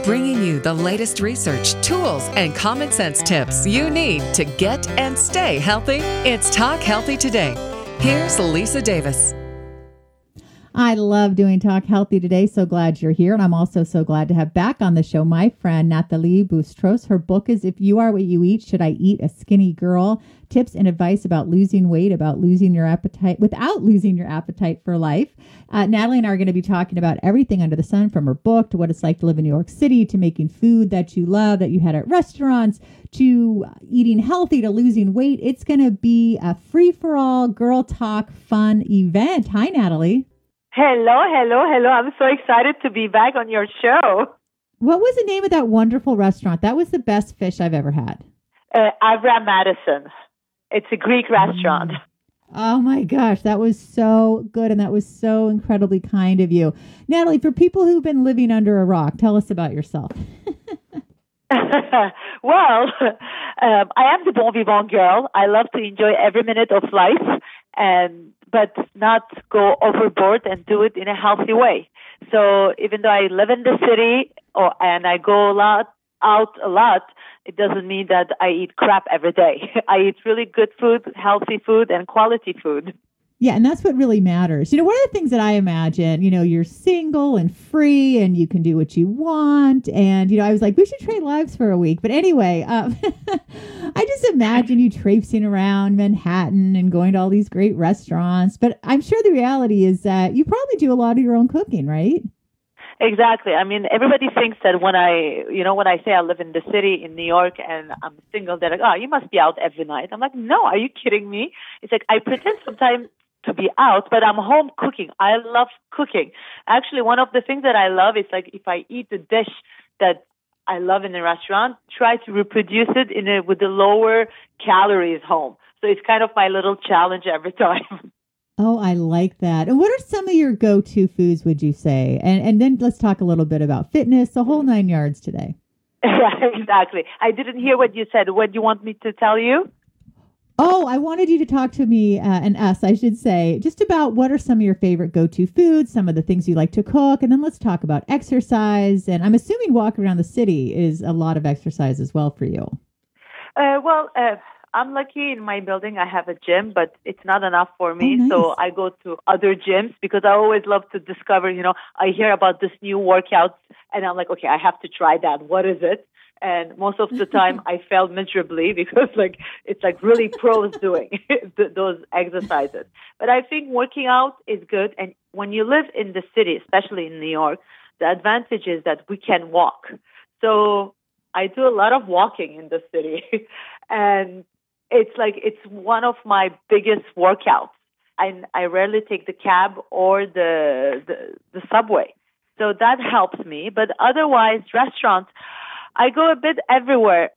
bringing you the latest research, tools, and common sense tips you need to get and stay healthy. It's Talk Healthy Today. Here's Lisa Davis. I love doing Talk Healthy Today. So glad you're here. And I'm also so glad to have back on the show my friend, Nathalie Boustros. Her book is If You Are What You Eat, Should I Eat a Skinny Girl? Tips and advice about losing weight, about losing your appetite without losing your appetite for life. Natalie and I are going to be talking about everything under the sun, from her book to what it's like to live in New York City, to making food that you love, that you had at restaurants, to eating healthy, to losing weight. It's going to be a free-for-all girl talk fun event. Hi, Natalie. Hello. I'm so excited to be back on your show. What was the name of that wonderful restaurant? That was the best fish I've ever had. Avra Madison. It's a Greek restaurant. Oh my gosh, that was so good, and that was so incredibly kind of you. Natalie, for people who've been living under a rock, tell us about yourself. Well, I am the bon vivant girl. I love to enjoy every minute of life, but not go overboard and do it in a healthy way. So even though I live in the city and I go out a lot, it doesn't mean that I eat crap every day. I eat really good food, healthy food, and quality food. Yeah, and that's what really matters. You know, one of the things that I imagine, you're single and free and you can do what you want. And, I was like, we should trade lives for a week. But anyway, I just imagine you traipsing around Manhattan and going to all these great restaurants. But I'm sure the reality is that you probably do a lot of your own cooking, right? Exactly. I mean, everybody thinks that when I say I live in the city in New York and I'm single, they're like, oh, you must be out every night. I'm like, no, are you kidding me? It's like I pretend sometimes to be out, but I'm home cooking. I love cooking. Actually, one of the things that I love is like if I eat a dish that I love in a restaurant, try to reproduce it with the lower calories home. So it's kind of my little challenge every time. Oh, I like that. And what are some of your go-to foods, would you say? And then let's talk a little bit about fitness, the whole 9 yards today. Yeah, exactly. I didn't hear what you said. What do you want me to tell you? Oh, I wanted you to talk to me and us, I should say, just about what are some of your favorite go-to foods, some of the things you like to cook, and then let's talk about exercise. And I'm assuming walking around the city is a lot of exercise as well for you. I'm lucky in my building. I have a gym, but it's not enough for me. Oh, nice. So I go to other gyms because I always love to discover, I hear about this new workout and I'm like, okay, I have to try that. What is it? And most of the time I fail miserably because it's really pros doing those exercises. But I think working out is good. And when you live in the city, especially in New York, the advantage is that we can walk. So I do a lot of walking in the city and it's one of my biggest workouts. I rarely take the cab or the subway. So that helps me. But otherwise, restaurants, I go a bit everywhere.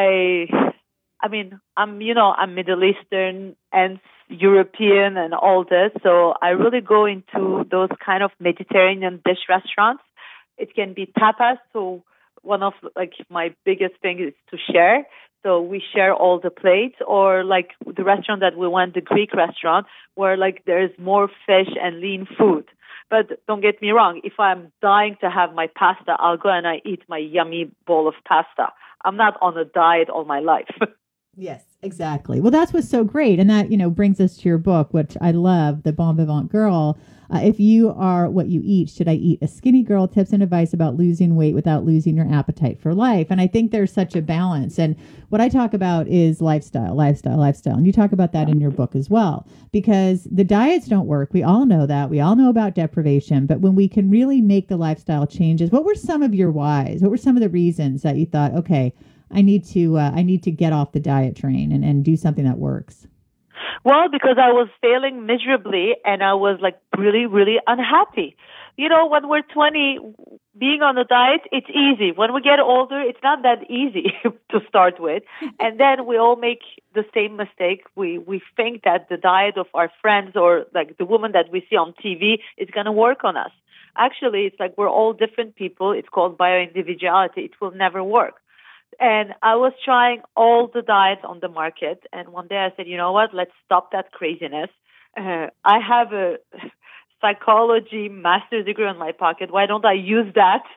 I'm Middle Eastern and European and all this. So I really go into those kind of Mediterranean dish restaurants. It can be tapas. So one of my biggest things is to share. So we share all the plates, or the restaurant that we went, the Greek restaurant, where there's more fish and lean food. But don't get me wrong, if I'm dying to have my pasta, I'll go and I eat my yummy bowl of pasta. I'm not on a diet all my life. Yes, exactly. Well, that's what's so great. And that, brings us to your book, which I love, The Bon Vivant Girl. If You Are What You Eat, Should I Eat a Skinny Girl? Tips and advice about losing weight without losing your appetite for life. And I think there's such a balance. And what I talk about is lifestyle. And you talk about that in your book as well, because the diets don't work. We all know that. We all know about deprivation. But when we can really make the lifestyle changes, what were some of your whys? What were some of the reasons that you thought, okay, I need to get off the diet train and do something that works? Well, because I was failing miserably and I was really, really unhappy. When we're 20, being on a diet, it's easy. When we get older, it's not that easy to start with. And then we all make the same mistake. We think that the diet of our friends or the woman that we see on TV is going to work on us. Actually, it's we're all different people. It's called bioindividuality. It will never work. And I was trying all the diets on the market. And one day I said, you know what, let's stop that craziness. I have a psychology master's degree in my pocket. Why don't I use that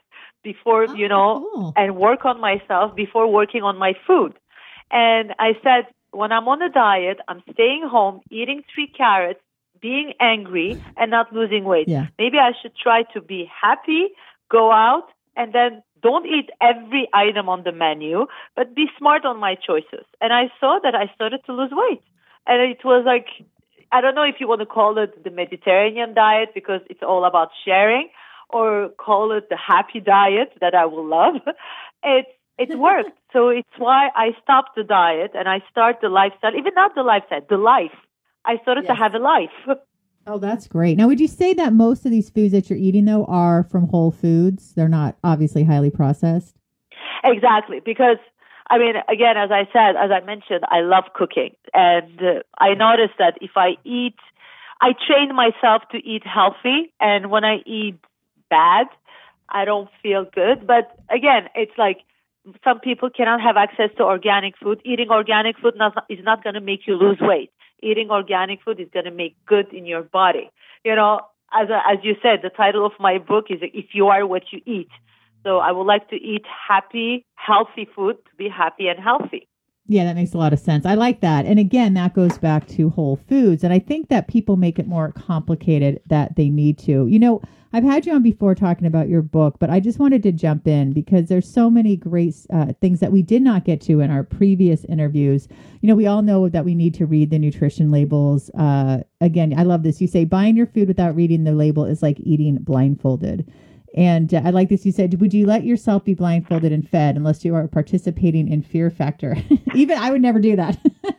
before, cool. and work on myself before working on my food. And I said, when I'm on a diet, I'm staying home, eating 3 carrots, being angry, and not losing weight. Yeah. Maybe I should try to be happy, go out, and then don't eat every item on the menu, but be smart on my choices. And I saw that I started to lose weight. And it was like, I don't know if you want to call it the Mediterranean diet because it's all about sharing, or call it the happy diet that I will love. It worked. So it's why I stopped the diet and I start the lifestyle, even not the lifestyle, the life. I started to have a life. Oh, that's great. Now, would you say that most of these foods that you're eating, though, are from whole foods? They're not obviously highly processed? Exactly. Because, I mean, again, as I mentioned, I love cooking. And I noticed that if I train myself to eat healthy. And when I eat bad, I don't feel good. But again, it's like some people cannot have access to organic food. Eating organic food is not going to make you lose weight. Eating organic food is going to make good in your body. As you said, the title of my book is If You Are What You Eat. So I would like to eat happy, healthy food to be happy and healthy. Yeah, that makes a lot of sense. I like that. And again, that goes back to whole foods. And I think that people make it more complicated that they need to. I've had you on before talking about your book, but I just wanted to jump in because there's so many great things that we did not get to in our previous interviews. We all know that we need to read the nutrition labels. Again, I love this. You say buying your food without reading the label is like eating blindfolded. And I like this. You said, would you let yourself be blindfolded and fed unless you are participating in Fear Factor? Even I would never do that.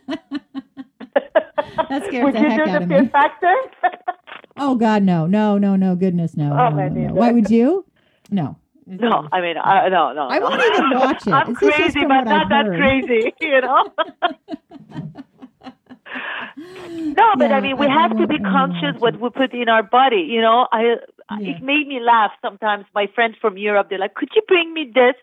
That scares the heck out of me. Would you do the Fear Factor? Oh, God, no. Goodness, no. Oh, no. Why would you? No. No, I mean, no. I won't even watch it. I'm crazy, but not that crazy, No, but I mean, we have to be conscious what we put in our body. It made me laugh sometimes. My friends from Europe, they're like, could you bring me this?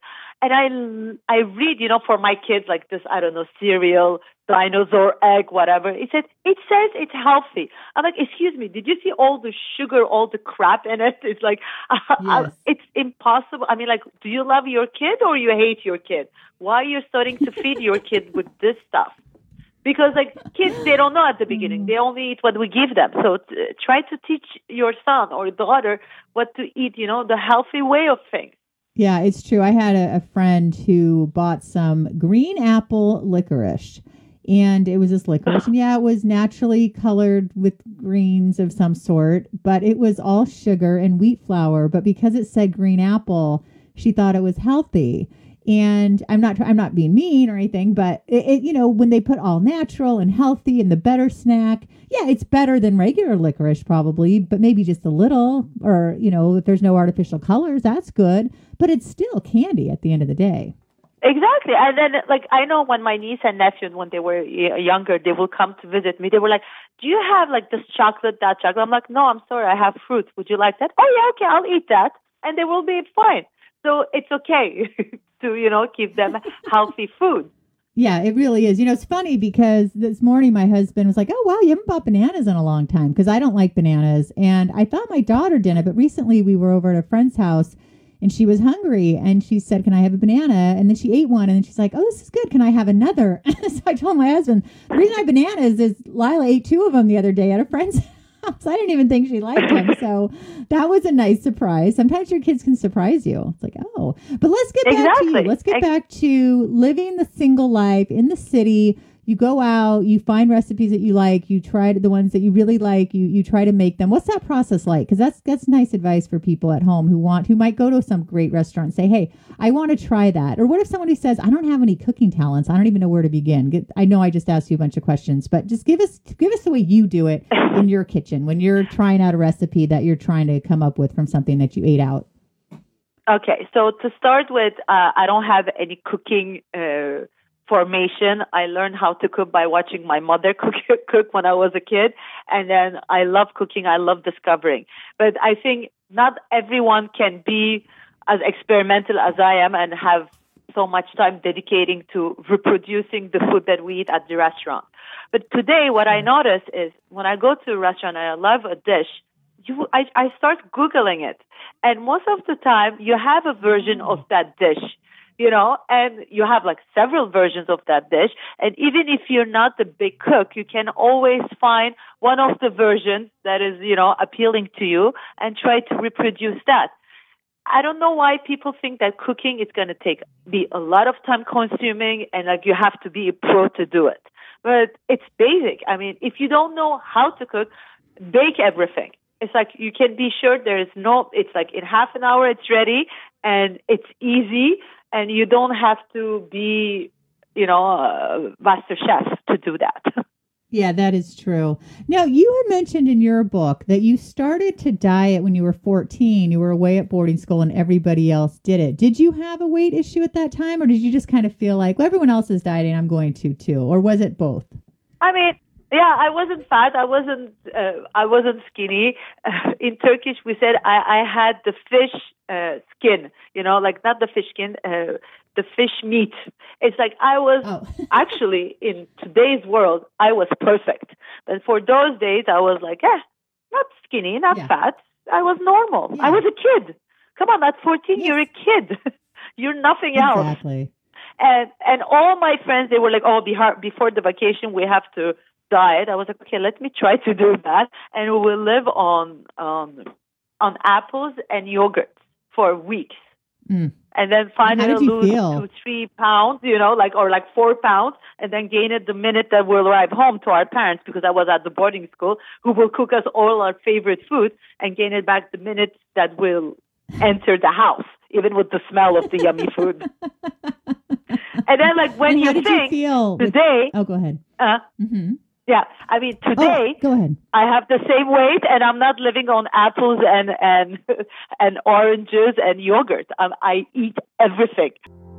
And I read, for my kids, like this, I don't know, cereal, dinosaur egg, whatever. It says it's healthy. I'm like, excuse me, did you see all the sugar, all the crap in it? It's like, yes. It's impossible. I mean, like, do you love your kid or you hate your kid? Why are you starting to feed your kid with this stuff? Because like kids, they don't know at the beginning. They only eat what we give them. So try to teach your son or daughter what to eat, the healthy way of things. Yeah, it's true. I had a friend who bought some green apple licorice. And it was this licorice. And yeah, it was naturally colored with greens of some sort. But it was all sugar and wheat flour. But because it said green apple, she thought it was healthy. And I'm not being mean or anything, but it when they put all natural and healthy and the better snack, yeah, it's better than regular licorice probably, but maybe just a little, or, if there's no artificial colors, that's good, but it's still candy at the end of the day. Exactly. And then, like, I know when my niece and nephew, when they were younger, they will come to visit me. They were like, do you have like this chocolate, that chocolate? I'm like, no, I'm sorry, I have fruit. Would you like that? Oh, yeah, okay, I'll eat that. And they will be fine. So it's okay to, give them healthy food. Yeah, it really is. It's funny because this morning my husband was like, oh, wow, you haven't bought bananas in a long time because I don't like bananas. And I thought my daughter didn't. But recently we were over at a friend's house and she was hungry and she said, can I have a banana? And then she ate one and then she's like, oh, this is good. Can I have another? So I told my husband, the reason I have bananas is Lila ate 2 of them the other day at a friend's house. I didn't even think she liked them. So that was a nice surprise. Sometimes your kids can surprise you. It's like, oh, but let's get back to you. Let's get back to living the single life in the city. You go out, you find recipes that you like, you try the ones that you really like, you try to make them. What's that process like? Because that's nice advice for people at home who might go to some great restaurant and say, hey, I want to try that. Or what if somebody says, I don't have any cooking talents, I don't even know where to begin. I know I just asked you a bunch of questions, but just give us the way you do it in your kitchen when you're trying out a recipe that you're trying to come up with from something that you ate out. Okay, so to start with, I don't have any cooking formation. I learned how to cook by watching my mother cook when I was a kid. And then I love cooking. I love discovering. But I think not everyone can be as experimental as I am and have so much time dedicating to reproducing the food that we eat at the restaurant. But today, what I notice is when I go to a restaurant and I love a dish, I start Googling it. And most of the time, you have a version of that dish, and you have like several versions of that dish. And even if you're not the big cook, you can always find one of the versions that is, appealing to you and try to reproduce that. I don't know why people think that cooking is going to be a lot of time consuming and like you have to be a pro to do it. But it's basic. I mean, if you don't know how to cook, bake everything. It's like you can be sure it's like in half an hour it's ready and it's easy and you don't have to be, a master chef to do that. Yeah, that is true. Now, you had mentioned in your book that you started to diet when you were 14. You were away at boarding school and everybody else did it. Did you have a weight issue at that time, or did you just kind of feel like, well, everyone else is dieting, I'm going to too? Or was it both? I mean, yeah, I wasn't fat. I wasn't skinny. In Turkish, we said I had the fish skin, like not the fish skin, the fish meat. It's like I was actually, in today's world, I was perfect. But for those days, I was like, not skinny, not fat. I was normal. Yeah. I was a kid. Come on, at 14, you're a kid. You're nothing else. Exactly. And all my friends, they were like, before the vacation, we have to diet. I was like, okay, let me try to do that. And we will live on apples and yogurt for weeks. Mm. And then finally lose 2-3 pounds, or 4 pounds, and then gain it the minute that we'll arrive home to our parents, because I was at the boarding school, who will cook us all our favorite food, and gain it back the minute that we'll enter the house, even with the smell of the yummy food. And then, when you think today, go ahead. Mm-hmm. Yeah, I mean, today, go ahead. I have the same weight, and I'm not living on apples and oranges and yogurt. I eat everything.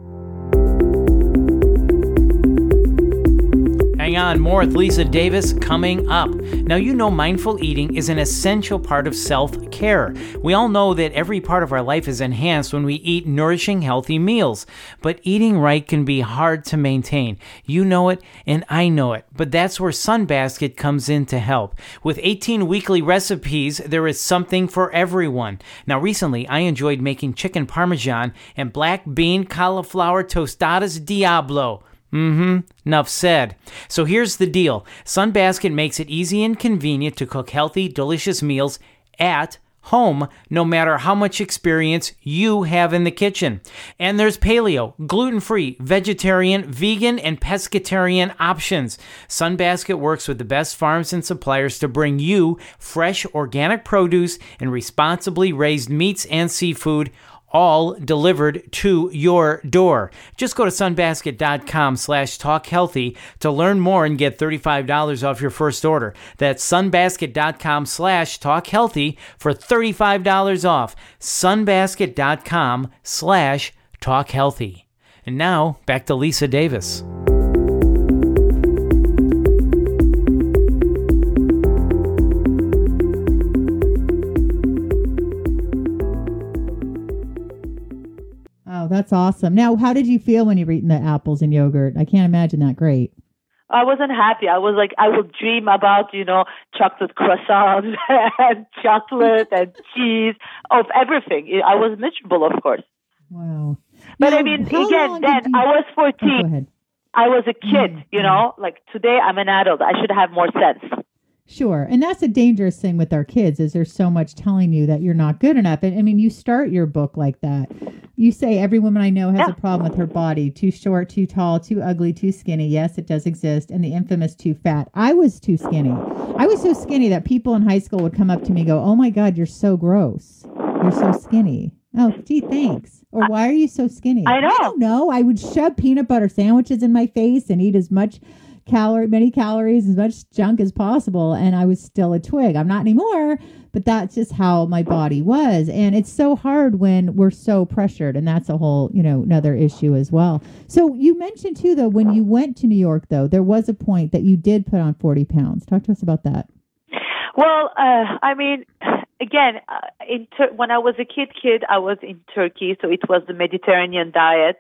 Hang on, more with Lisa Davis coming up. Now, mindful eating is an essential part of self-care. We all know that every part of our life is enhanced when we eat nourishing, healthy meals. But eating right can be hard to maintain. You know it, and I know it. But that's where Sunbasket comes in to help. With 18 weekly recipes, there is something for everyone. Now, recently, I enjoyed making chicken parmesan and black bean cauliflower tostadas Diablo. Enough said. So here's the deal. Sunbasket makes it easy and convenient to cook healthy, delicious meals at home, no matter how much experience you have in the kitchen. And there's paleo, gluten-free, vegetarian, vegan, and pescatarian options. Sunbasket works with the best farms and suppliers to bring you fresh, organic produce and responsibly raised meats and seafood, all delivered to your door. Just go to sunbasket.com/talkhealthy to learn more and get $35 off your first order. That's sunbasket.com/talkhealthy for $35 off. sunbasket.com/talkhealthy. And now, back to Lisa Davis. That's awesome. Now, how did you feel when you were eating the apples and yogurt? I can't imagine that great. I wasn't happy. I was like, I would dream about, chocolate croissants and chocolate and cheese, of everything. I was miserable, of course. Wow. But now, I mean, again, then I was 14. Oh, go ahead. I was a kid, today I'm an adult. I should have more sense. Sure. And that's a dangerous thing with our kids, is there's so much telling you that you're not good enough. And I mean, you start your book like that. You say every woman I know has a problem with her body. Too short, too tall, too ugly, too skinny. Yes, it does exist. And the infamous too fat. I was too skinny. I was so skinny that people in high school would come up to me and go, oh my God, you're so gross. You're so skinny. Oh, gee, thanks. Or why are you so skinny? I know. I don't know. I would shove peanut butter sandwiches in my face and eat as much many calories, as much junk as possible, and I was still a twig. I'm not anymore, but that's just how my body was. And it's so hard when we're so pressured, and that's a whole, another issue as well. So you mentioned too, though, when you went to New York, though, there was a point that you did put on 40 pounds. Talk to us about that. Well, I mean, again, when I was a kid, I was in Turkey, so it was the Mediterranean diet.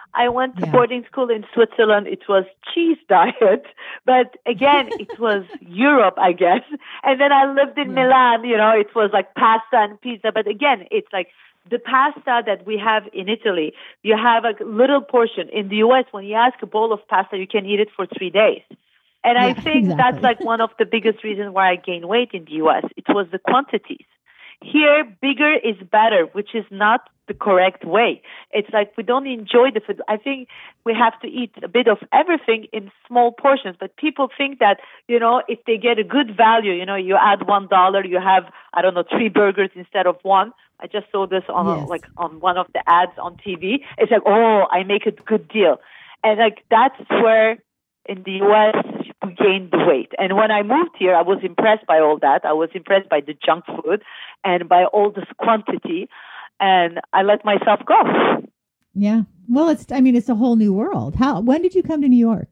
I went to boarding school in Switzerland. It was cheese diet, but again, it was Europe, I guess. And then I lived in Milan, it was like pasta and pizza. But again, it's like the pasta that we have in Italy, you have a little portion. In the U.S., when you ask a bowl of pasta, you can eat it for 3 days. And I think that's like one of the biggest reasons why I gained weight in the U.S. It was the quantities. Here, bigger is better, which is not the correct way. It's like we don't enjoy the food. I think we have to eat a bit of everything in small portions. But people think that, if they get a good value, you add $1, you have, 3 burgers instead of 1. I just saw this on on one of the ads on TV. It's like, oh, I make a good deal. And like that's where in the U.S. we gained the weight. And when I moved here, I was impressed by all that. I was impressed by the junk food and by all this quantity. And I let myself go. Yeah. Well, it's a whole new world. When did you come to New York?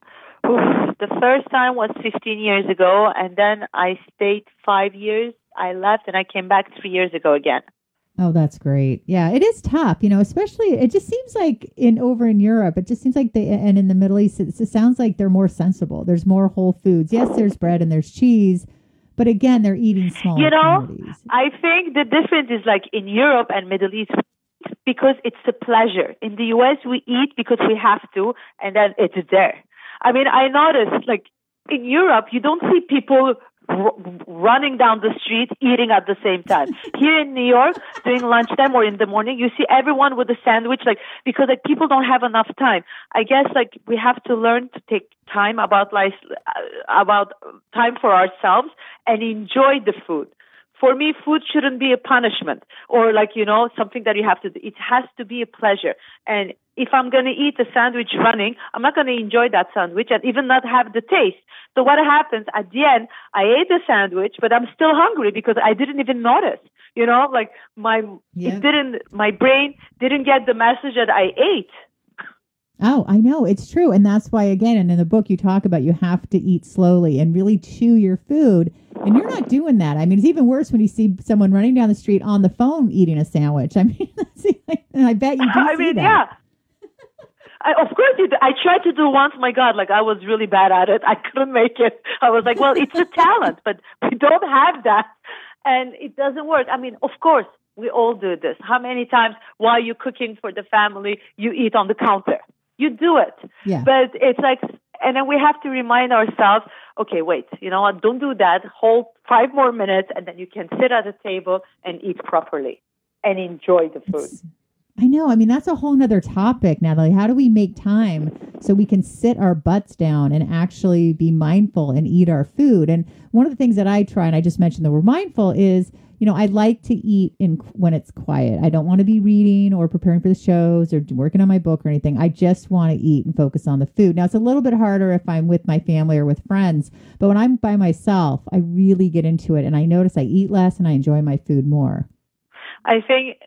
The first time was 15 years ago. And then I stayed 5 years. I left and I came back 3 years ago again. Oh, that's great. Yeah, it is tough, especially it just seems like over in Europe, it just seems like and in the Middle East, it sounds like they're more sensible. There's more whole foods. Yes, there's bread and there's cheese, but again, they're eating small quantities. I think the difference is like in Europe and Middle East, because it's a pleasure. In the U.S., we eat because we have to, and then it's there. I mean, I noticed like in Europe, you don't see people running down the street, eating at the same time. Here in New York, during lunchtime or in the morning, you see everyone with a sandwich, because people don't have enough time. I guess we have to learn to take time about time for ourselves and enjoy the food. For me, food shouldn't be a punishment or something that you have to do. It has to be a pleasure. And if I'm going to eat a sandwich running, I'm not going to enjoy that sandwich and even not have the taste. So what happens at the end, I ate the sandwich, but I'm still hungry because I didn't even notice, my brain didn't get the message that I ate. Oh, I know. It's true. And that's why, again, and in the book, you talk about you have to eat slowly and really chew your food. And you're not doing that. I mean, it's even worse when you see someone running down the street on the phone eating a sandwich. I mean, and I bet you do see that. Yeah. Of course you do. I tried to do once, my God, I was really bad at it. I couldn't make it. I was like, well, it's a talent, but we don't have that. And it doesn't work. I mean, of course, we all do this. How many times while you're cooking for the family, you eat on the counter? You do it. Yeah. But it's like, and then we have to remind ourselves, okay, wait, you know what? Don't do that. Hold 5 more minutes, and then you can sit at a table and eat properly and enjoy the food. I know. I mean, that's a whole nother topic, Natalie. How do we make time so we can sit our butts down and actually be mindful and eat our food? And one of the things that I try, and I just mentioned that we're mindful, is, I like to eat when it's quiet. I don't want to be reading or preparing for the shows or working on my book or anything. I just want to eat and focus on the food. Now, it's a little bit harder if I'm with my family or with friends, but when I'm by myself, I really get into it, and I notice I eat less and I enjoy my food more. I think,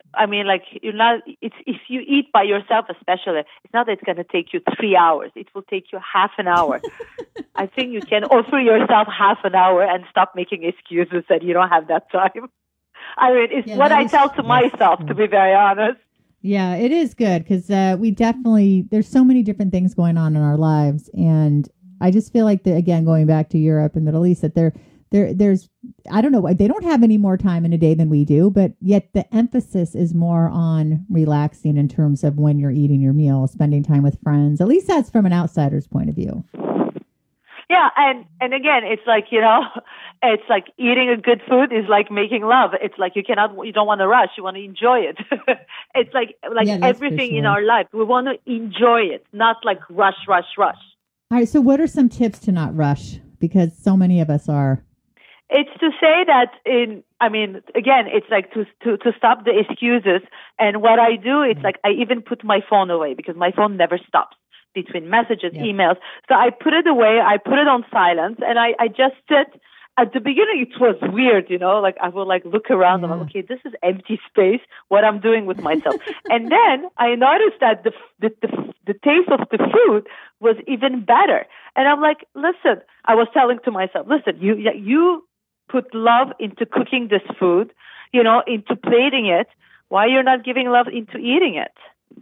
if you eat by yourself especially, it's not that it's going to take you 3 hours. It will take you half an hour. I think you can offer yourself half an hour and stop making excuses that you don't have that time. I mean, it's what I tell to myself, to be very honest. Yeah, it is good because there's so many different things going on in our lives. And I just feel like, again, going back to Europe and Middle East, that there's, I don't know, they don't have any more time in a day than we do, but yet the emphasis is more on relaxing in terms of when you're eating your meal, spending time with friends. At least that's from an outsider's point of view. Yeah, and again, it's like, it's like eating a good food is like making love. It's like you don't want to rush. You want to enjoy it. It's like everything in our life. We want to enjoy it, not like rush. All right, so what are some tips to not rush? Because so many of us are. It's to say that again, it's like to stop the excuses. And what I do, it's like I even put my phone away because my phone never stops between messages, emails. So I put it away, I put it on silence, and I just sit. At the beginning, it was weird, I would look around and I'm like, okay, this is empty space, what I'm doing with myself. And then I noticed that the taste of the food was even better. And I'm like, listen, I was telling to myself, listen, you put love into cooking this food, into plating it. Why you're not giving love into eating it?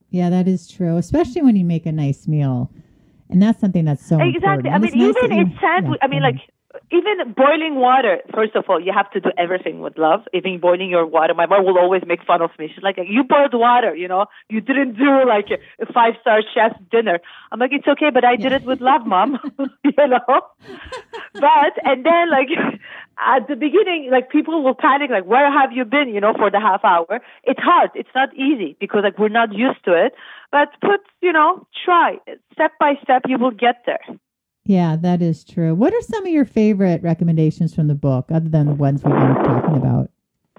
Yeah, that is true, especially when you make a nice meal. And that's something that's so Exactly. important. I mean, even in sandwich, yeah, I mean, like, even boiling water, first of all, you have to do everything with love. Even boiling your water, my mom will always make fun of me. She's like, you boiled water, you know, you didn't do like a 5-star chef dinner. I'm like, it's okay, but I did it with love, Mom, you know. But, and then like at the beginning, like people will panic, like, where have you been, you know, for the half hour? It's hard. It's not easy because like we're not used to it. But try step by step, you will get there. Yeah, that is true. What are some of your favorite recommendations from the book, other than the ones we've been talking about?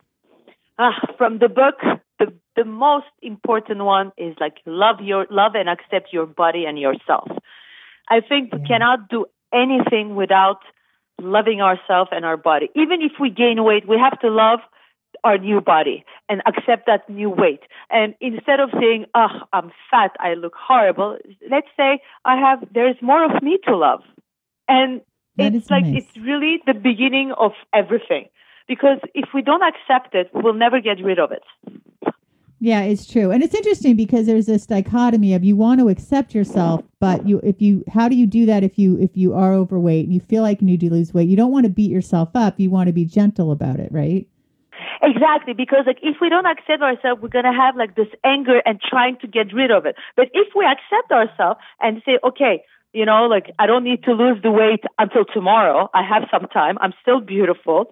From the book, the most important one is like love and accept your body and yourself. I think we cannot do anything without loving ourselves and our body. Even if we gain weight, we have to love our new body and accept that new weight. And instead of saying, I'm fat, I look horrible, let's say there's more of me to love. And it's like, nice. It's really the beginning of everything. Because if we don't accept it, we'll never get rid of it. Yeah, it's true. And it's interesting because there's this dichotomy of you want to accept yourself, but how do you do that if you are overweight and you feel like you need to lose weight? You don't want to beat yourself up. You want to be gentle about it, right? Exactly, because like if we don't accept ourselves, we're gonna have like this anger and trying to get rid of it. But if we accept ourselves and say, okay, you know, like I don't need to lose the weight until tomorrow. I have some time. I'm still beautiful.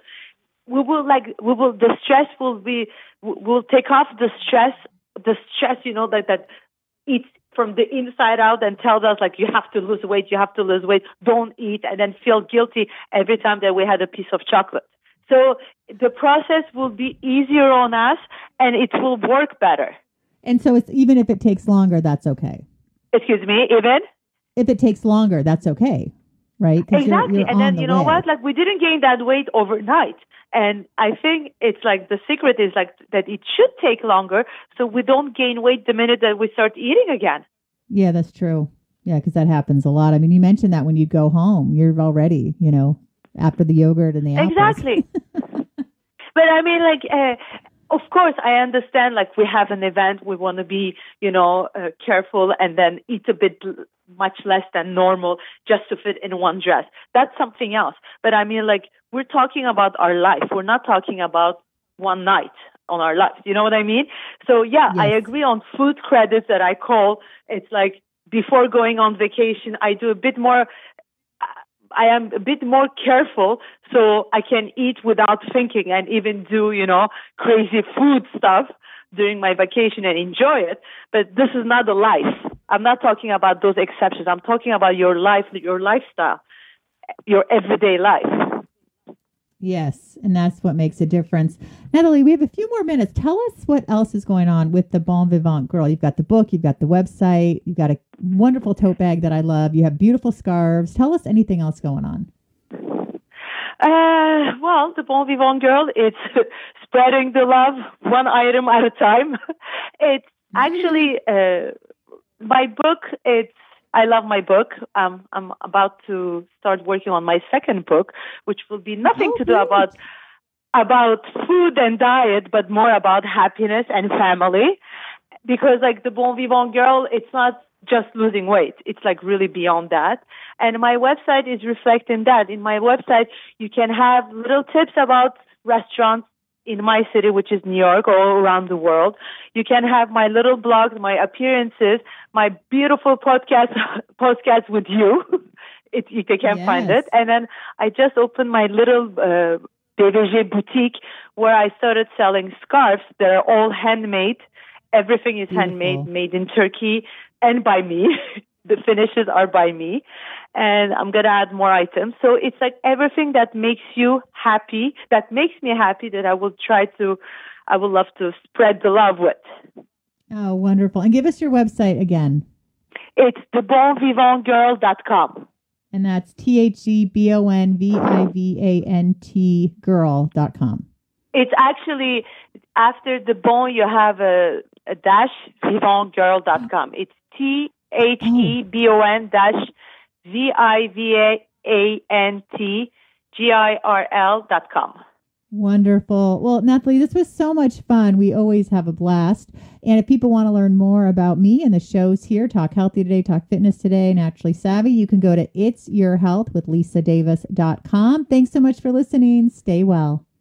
The stress we'll take off the stress, you know, that eats from the inside out and tells us like you have to lose weight, don't eat, and then feel guilty every time that we had a piece of chocolate. So the process will be easier on us and it will work better. And so it's even if it takes longer, that's okay. Excuse me, even? If it takes longer, that's okay, right? Exactly. And then you know what? Like we didn't gain that weight overnight. And I think it's like the secret is like that it should take longer so we don't gain weight the minute that we start eating again. Yeah, that's true. Yeah, because that happens a lot. I mean, you mentioned that when you go home, you're already, you know, after the yogurt and the apples. Exactly. But I mean, like, of course, I understand, like, we have an event, we want to be, you know, careful and then eat a bit much less than normal just to fit in one dress. That's something else. But I mean, like, we're talking about our life. We're not talking about one night on our life. You know what I mean? So, yeah, yes. I agree on food credits that I call. It's like before going on vacation, I am a bit more careful so I can eat without thinking and even do, you know, crazy food stuff during my vacation and enjoy it. But this is not a life. I'm not talking about those exceptions. I'm talking about your life, your lifestyle, your everyday life. Yes, and that's what makes a difference. Natalie, we have a few more minutes. Tell us what else is going on with the Bon Vivant Girl. You've got the book, you've got the website, you've got a wonderful tote bag that I love. You have beautiful scarves. Tell us anything else going on. Well, the Bon Vivant Girl, it's spreading the love one item at a time. It's actually my book. I love my book. I'm about to start working on my second book, which will be nothing to do about food and diet, but more about happiness and family. Because like the Bon Vivant Girl, it's not just losing weight. It's like really beyond that. And my website is reflecting that. In my website, you can have little tips about restaurants in my city, which is New York, all around the world. You can have my little blogs, my appearances, my beautiful podcast with you. You can find it. And then I just opened my little BVG boutique where I started selling scarves that are all handmade. Everything is handmade, made in Turkey and by me. The finishes are by me. And I'm going to add more items. So it's like everything that makes you happy, that makes me happy, that I would love to spread the love with. Oh, wonderful. And give us your website again. It's thebonvivantgirl.com. And that's THEBONVIVANT girl.com. It's actually, after the bon, you have a dash, vivantgirl.com. It's THEBON-VIVANTGIRL.com. Wonderful. Well, Nathalie, this was so much fun. We always have a blast. And if people want to learn more about me and the shows here, Talk Healthy Today, Talk Fitness Today, Naturally Savvy, you can go to itsyourhealthwithlisadavis.com. Thanks so much for listening. Stay well.